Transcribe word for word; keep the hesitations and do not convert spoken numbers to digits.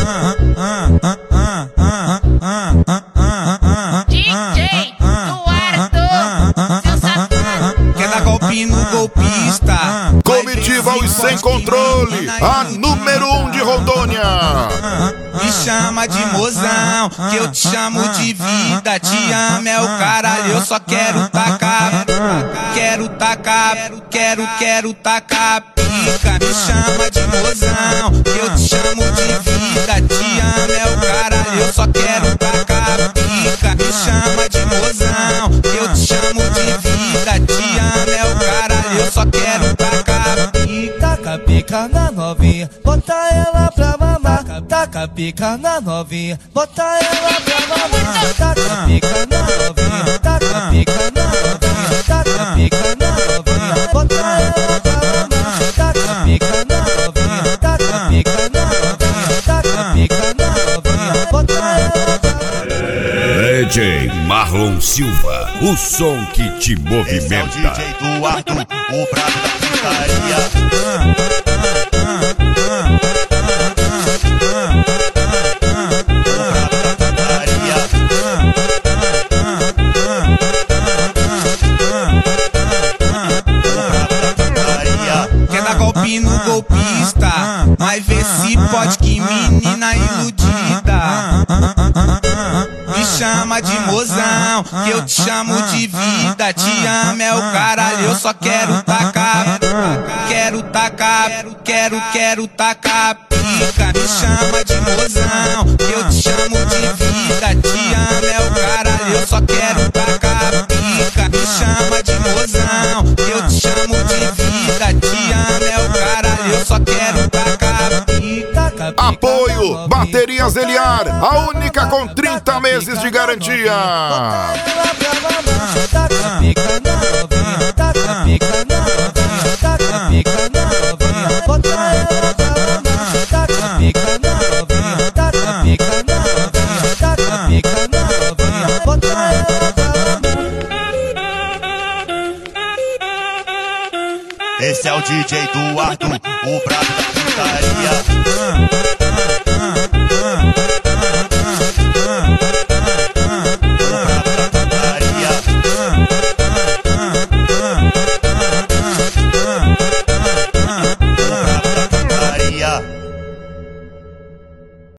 Quer dar golpe no golpista? Comitiva Os Sem Controle, a número um de Rondônia. Me chama de mozão, que eu te chamo de vida. Te amo é o caralho, eu só quero tacar. Quero tacar, quero, quero tacar pica. Me chama de mozão, que eu te chamo de vida. Te amo é o caralho, eu só quero tacar pica. Me chama de mozão, que eu te chamo de vida. Te amo é o caralho, eu só quero tacar pica. Taca pica na novinha, bota ela pra mamar. Taca pica na novinha, bota ela pra mamar. Taca pica na novinha, taca pica na novinha, taca pica na novinha, bota ela pra mamar. Taca pica na novinha, taca pica na novinha, taca pica na novinha, bota ela pra mamar. D J Marlon Silva, o som que te movimenta. Esse é o D J do Arthur, o brabo da putaria. Quer dar golpe no golpista? Mas vê se pode, que menina iludida. Me chama de mozão, que eu te chamo de vida. Te amo é o caralho, eu só quero tacar. Quero tacar, quero, quero tacar pica. Me chama de mozão, que eu te chamo de vida. Te amo é o caralho, eu só quero tacar pica. Me chama de mozão, que eu te chamo de vida. Te amo é o caralho, eu só quero tacar pica. Apoio Baterias Eliar, a única com trinta meses de garantia. Taca pica na novinha, taca pica na novinha, taca pica na novinha, bota ela pra mamar. Taca pica na novinha, taca pica na novinha, taca pica na novinha, bota ela pra mamar. Esse é o D J do Arthur, o brabo da putaria.